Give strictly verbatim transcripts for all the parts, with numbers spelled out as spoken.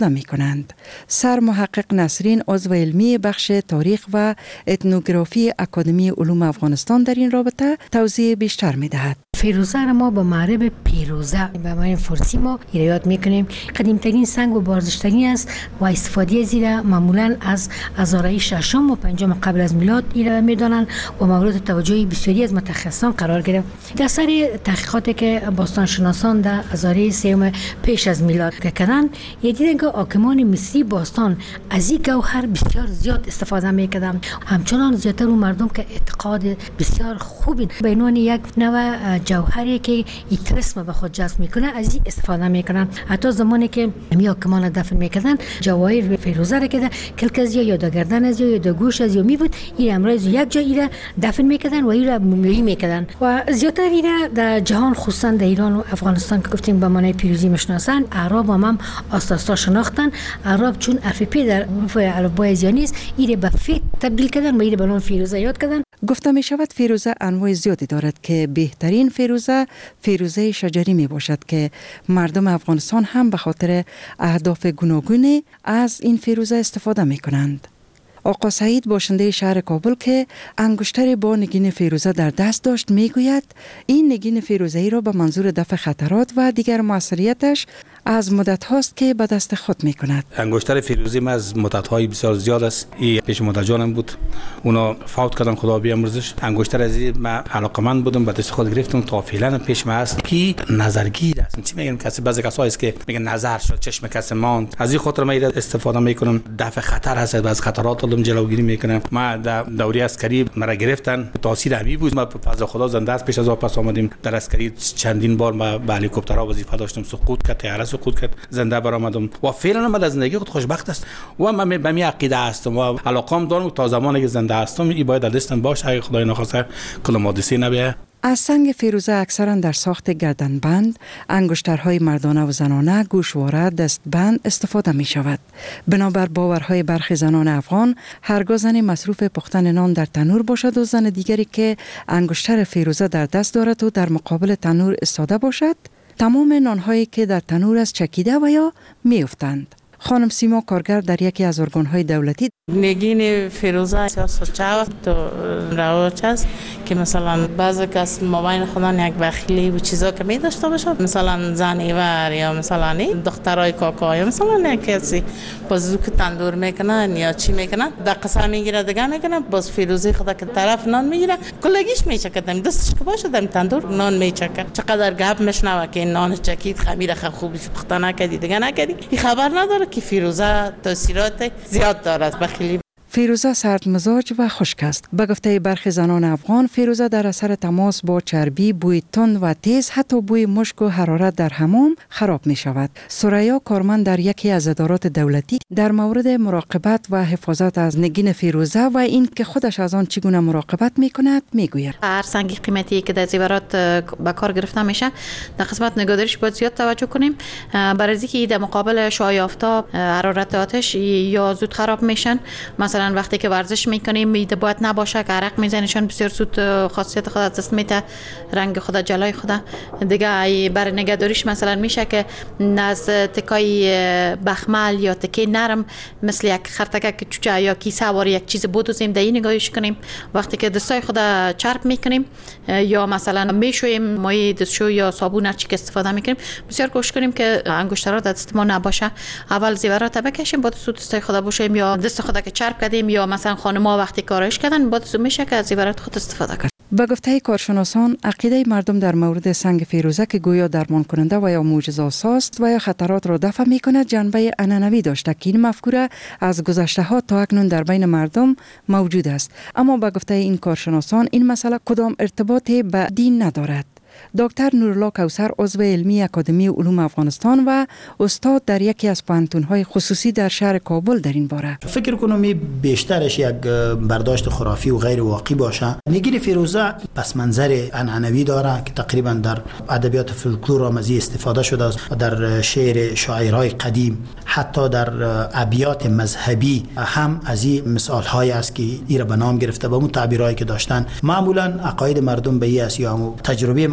استفاده می کنند. سر محقق نسرین عضو علمی بخش تاریخ و اتنوگرافی اکادمی علوم افغانستان در این رابطه توضیح بیشتر می دهد. فیروزه را ما به معرب پیروزه به معنی فارسی ما یاد میکنیم. قدیمترین سنگ و بارزشترین است و استفاده از این معمولا از هزاره ششم و پنجم قبل از میلاد ایره میدانند و مورد توجه بسیاری از متخصصان قرار گرفت. در سر تحقیقاتی که باستانشناسان در هزاره سوم پیش از میلاد کردند، دیدن که حاکمان مصری باستان از این گوهر بسیار زیاد استفاده میکردند. همچنان زیاتر اون مردم که اعتقاد بسیار خوبی به عنوان یک نوع جوهری که این طلسم به خود جذب میکنه از این استفاده میکنن. حتی زمانی که می حاکمان دفن میکردن جواهر فیروزه را که کلکز یا در گردن از یا در گوش از یا می بود، این امروز یک جایی را دفن میکردن و این را مومیایی میکردن و زیاتر این در جهان خصوصا در ایران و افغانستان که گفتیم به معنی پیروزی میشناسن. اعراب هم, هم اساسا شناختن. اعراب چون حرف پی در حروف الفبای زیانیست این به ف تبدیل کردن و این به نام فیروزه یاد کردن. گفته می شود فیروزه انواع زیادی دارد که بهترین فیروزه فیروزه شجری می باشد که مردم افغانستان هم به خاطر اهداف گوناگون از این فیروزه استفاده می کنند. آقا سعید باشنده شهر کابل که انگشتر با نگین فیروزه در دست داشت می گوید این نگین فیروزه‌ای را به منظور دفع خطرات و دیگر موثریتش از مدت هاست که به دست خود می کند. انگشتر فیروزی من از مدت های بسیار زیاد است. این پیش مادر جانم بود، اونا فوت کردن خدا بیامرزش. انگشتر از این من علاقمند بودم، به دست خود گرفتم تا فعلا پیش من است کی نظرگیر است. چی میگن کسی بعضی کسایی است که میگن نظر شد چشم کسی ماند، از این خاطر من استفاده میکنم. دفع خطر هست و از خطرات علم جلوگیری میکنم. ما در دوره عسکری مرا گرفتن، تاثیر همی بود. ما فضل خدا زنده است. پیش از واپس آمدیم در عسکری چندین بار ما با هلیکوپترها وظیفه داشتم، سقوط کرد، طیاره سقوط کرد، زنده برآمدم و فعلا من از زندگی خود خوشبخت است و من به می عقیده هستم و علاقم دارم تا زمانی که زنده هستم این باید دستم باشه. اگه خدای نخواسته کل حادثه نبیه. از سنگ فیروزه اکثرا در ساخت گردنبند، انگشترهای مردانه و زنانه، گوشواره، دستبند استفاده می شود. بنابر باورهای برخی زنان افغان، هرگاه زن مصروف پختن نان در تنور باشد و زن دیگری که انگشتر فیروزه در دست دارد و در مقابل تنور ایستاده باشد، تمام نانهایی که در تنور است چکیده و یا می افتند. خانم سیما کارگر در یکی از ارگان‌های دولتی نگین فیروزه سیاست چاوت تو رواج است که مثلا بعضی کس مابین خودان یک بخیلی و چیزا که می داشته باشه، مثلا زنیور یا مثلا دخترای کاکا یا مثلا کسی باز که تندور میکنن یا چی میکنن در قصر میگیره دیگه میکنن، باز فیروزه خدا که طرف نان میگیره کلگیش میچکه، دستش که باشه در تندور نان میچکه. چقدر گپ میشنوه که نان چکید خمیر خب خوب پخته نکردی دیگه نکردی، این خبر نداره که فیروزه تاثیرات زیاد دارد. بخیلی فیروزه سرد مزاج و خشک است. به گفته برخی زنان افغان، فیروزه در اثر تماس با چربی، بوی تند و تیز، حتی بوی مشک و حرارت در حمام خراب می شود. سریا کارمند در یکی از ادارات دولتی در مورد مراقبت و حفاظت از نگین فیروزه و این که خودش از آن چگونه مراقبت می کند می گوید. هر سنگ قیمتی که در زیورات به کار گرفته میشه در قسمت نگهداریش باید زیاد توجه کنیم، برای اینکه در مقابل شعاع آفتاب، حرارت آتش یا زود خراب میشن. مثلا وقتی که ورزش میکنیم میده باید نباشه که عرق میزنه، چون بسیار زود خاصیت خود از دست میده، رنگ خود جلای خود دیگه. برای نگهداریش مثلا میشه که از تکای بخمل یا تکه نرم مثل یک خرتکه که چوچه یا کیسه وار یک چیز بدوزیم در این نگاهش کنیم. وقتی که دستای خود چرب میکنیم یا مثلا میشویم مایع دستشو یا صابون هر چی که استفاده میکنیم بسیار کوشش کنیم که انگشترها در دست ما نباشه. اول زیورات بکشیم، بعد سود دستای خود باشیم یا دست خود که چرب کردیم یا مثلا خانم‌ها وقتی کارش کردن بعد میشه که از زیورات خود استفاده کرد. به گفته کارشناسان، عقیده مردم در مورد سنگ فیروزه که گویا درمان کننده و یا معجزه‌آساست و یا خطرات را دفع می‌کند جنبه عنعنوی داشته که این مفکوره از گذشته‌ها تا اکنون در بین مردم موجود است. اما به گفته این کارشناسان این مسئله کدام ارتباطی به دین ندارد. دکتر نورالله کوثر عضو علمی اکادمی علوم افغانستان و استاد در یکی از پوهنتون‌های خصوصی در شهر کابل در این باره فکر کنم بیشترش یک برداشت خرافی و غیر واقعی باشه. نگین فیروزه پس منظر عنعنوی داره که تقریبا در ادبیات فولکلور هم از استفاده شده است و در شعر شاعرای قدیم، حتی در ابیات مذهبی هم از این مثال‌های است که ایرا به نام گرفته. با اون تعبیرایی که داشتن معمولا عقاید مردم به این است یا تجربه مردم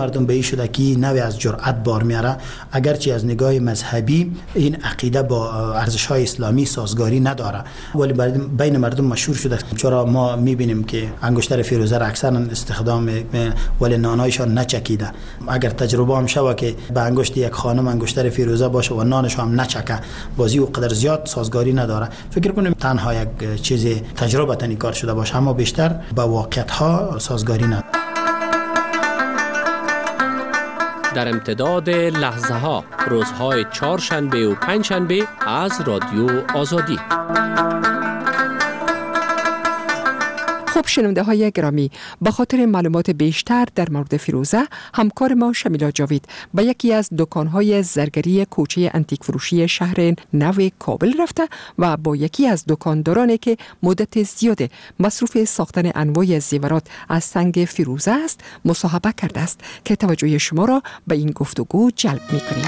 مردم به این شده که نوی از جرأت بار میاره، اگرچه از نگاه مذهبی این عقیده با ارزش‌های اسلامی سازگاری نداره، ولی بین مردم مشهور شده. چرا ما میبینیم که انگشتر فیروزه را اکثرا استخدام ولی نانایشان نچکیده. اگر تجربه هم شوه که به انگشت یک خانم انگشتر فیروزه باشه و نانش هم نچکه، بازی و قدر زیاد سازگاری نداره. فکر کنیم تنها یک چیز تجربه تنی کار شده باشه، اما بیشتر با واقعیت ها سازگاری نداره. در امتداد لحظه ها، روزهای چهارشنبه و پنجشنبه از رادیو آزادی. خب شنونده های گرامی، به خاطر معلومات بیشتر در مورد فیروزه، همکار ما شمیلا جاوید به یکی از دکانهای زرگری کوچه انتیک فروشی شهر نو کابل رفته و با یکی از دکاندارانی که مدت زیاد مصروف ساختن انواع زیورات از سنگ فیروزه است مصاحبه کرده است که توجه شما را به این گفتگو جلب می‌کنیم.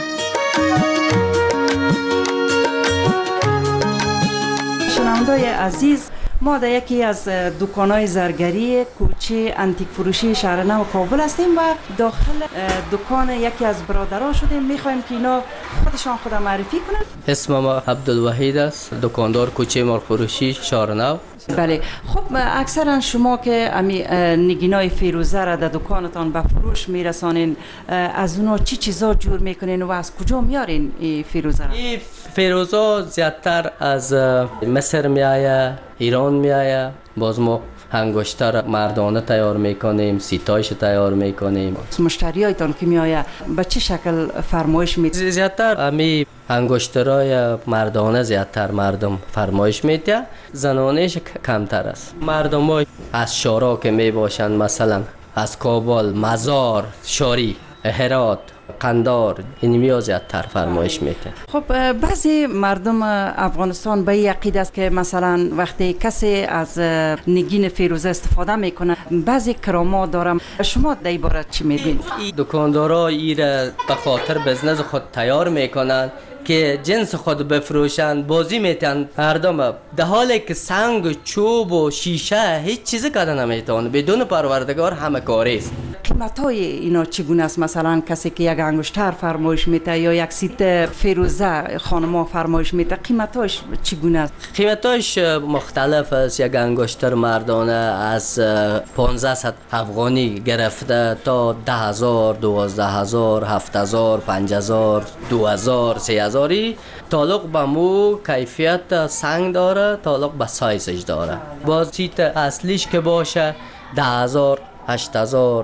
شنونده‌های عزیز، ما در یکی از دکان‌های زرگری کوچه انتیک فروشی شهر نو کابل هستیم و داخل دکان یکی از برادرها شدیم. می‌خوایم که اینا خودشان خود معرفی کنند. اسم ما عبدالوحید است، دکاندار کوچه مال فروشی شهر نو. بله، خب اکثرا شما که امی نگینای فیروزه را در دکانتان به فروش میرسانین، از اونا چی چیزا جور میکنین و از کجا میارین این فیروزه را؟ این فیروزه زیادتر از مصر میآید، ایران میآید. باز ما انگشتر مردانه تیار میکنیم، سیتایش تیار میکنیم. مشتریایتان که میآید به چه شکل فرمایش میده؟ زیادتر امی انگشترای مردانه زیادتر مردم فرمایش میده، زنانش کمتر است. مردم های از شارا که می باشند، مثلا از کابل، مزار، شاری، هرات، قندار، این میاد زیادتر فرمایش میده. خب بعضی مردم افغانستان به این عقیده است که مثلا وقتی کسی از نگین فیروزه استفاده میکنه بعضی کرامات دارم. شما در این باره چی میگین؟ دکاندارا این به خاطر بزنس خود تیار میکنن که جنس خود بفروشن، بازی میتن مردم، در حالی که سنگ، چوب و شیشه هیچ چیزی کردن نمیتونه، بدون پروردگار همه کاری است. قیمت های اینا چگونه است؟ مثلا کسی که یک انگشتر فرمایش میده یا یک سیت فیروزه خانما فرمایش میده، قیمتاش چگونه است؟ قیمتاش مختلف است. یک انگشتر مردانه از پانزده افغانی گرفته تا ده هزار، دوازده هزار، هفت هزار، پنج هزار، دو هزار، سه هزاری. تعلق به مو کیفیت سنگ داره، تعلق به سایزش داره. باز سیت اصلیش که باشه ده هزار، هشت هزار،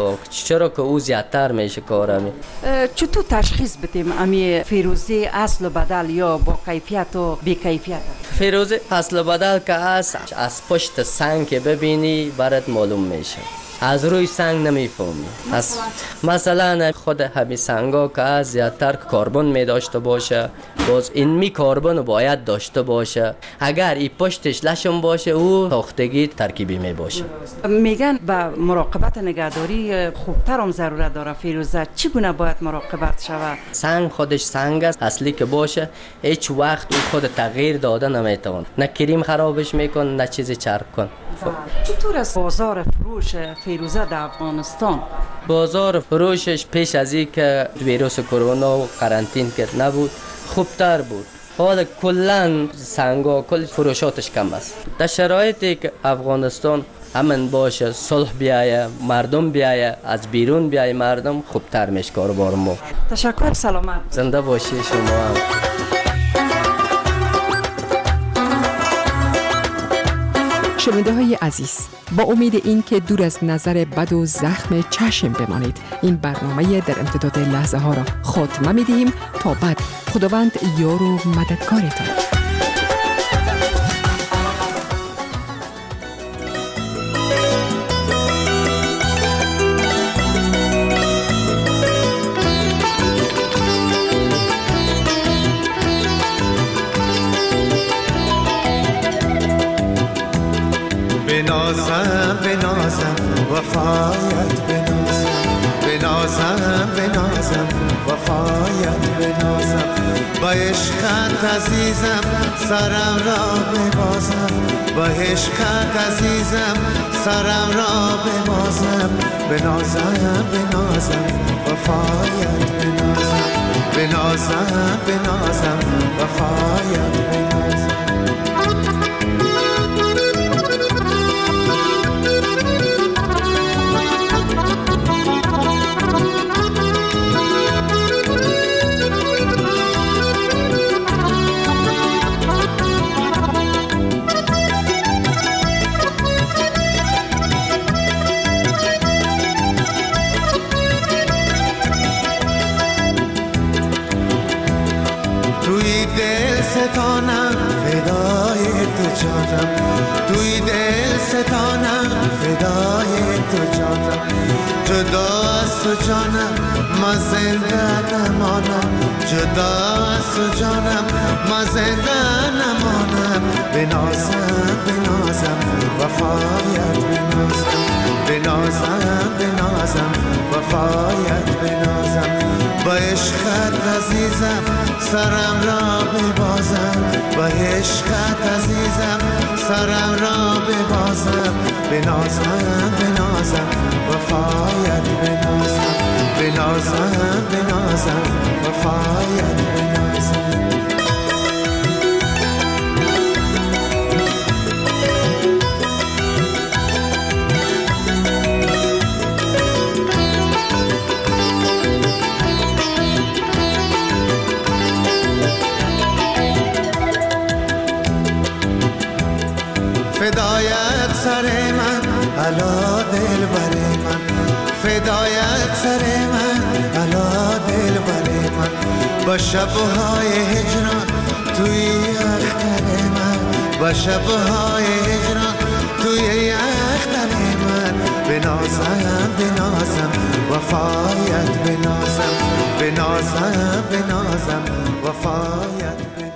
چرا که او زیادتر میشه کارمی. چطور تشخیص بدیم امی فیروزه اصل و بدل یا با کیفیت و بی کیفیت؟ فیروزه اصل و بدل که هست از پشت سنگ که ببینی برات معلوم میشه، از روی سنگ نمیفهمی. مثلا خود همین سنگا که از زیادتر کربن می داشته باشه، باز این می کربن باید داشته باشه. اگر این پشتش لشم باشه او ساختگی ترکیبی می باشه. میگن با مراقبت نگهداری خوبتر هم ضرورت داره فیروزه. چگونه باید مراقبت شود؟ سنگ خودش سنگ است، اصلی که باشه هیچ وقت او خود تغییر داده نمیتونه، نه کریم خرابش میکن نه چیزی چرب کن. چطور است بازار فروش فیروزه در افغانستان؟ بازار فروشش پیش از این که ویروس کرونا و قرنطین که نبود خوبتر بود. حالا کلن سنگا کل فروشاتش کم است. در شرایطی که افغانستان امن باشه، صلح بیایه، مردم بیایه، از بیرون بیایه مردم، خوبتر میشه کاروبار ما. تشکر، سلامت. زنده باشی شما هم. شنونده های عزیز، با امید این که دور از نظر بد و زخم چشم بمانید، این برنامه در امتداد لحظه ها را خاتمه می دهیم. تا بعد، خداوند یار و مددگارتان. بنازم بنازم وفایت بنازم، بنازم بنازم وفایت بنازم با عشقت عزیزم سرم را ببازم با عشقت عزیزم سرم را ببازم بنازم بنازم وفایت بنازم بنازم بنازم وفایت بنازم ستانم فدای تو جانم توی دل ستانم فدای تو جانم جدا از تو جانم ما زنده نمانم جدا از تو جانم ما زنده نمانم بنازم بنازم وفایت بنازم بنازم بنازم وفایت بنازم با عشقت عزیزم سرم را ببازم با عشقت عزیزم سرم را ببازم بنازم بنازم وفایت بنازم بنازم بنازم وفایت بنازم فدایت سر من علا دل بر من فدایت سر من علا دل بر من با شبهای هجران توی اختر من با شبهای هجران توی اختر من بنازم بنازم وفایت بنازم بنازم بنازم وفایت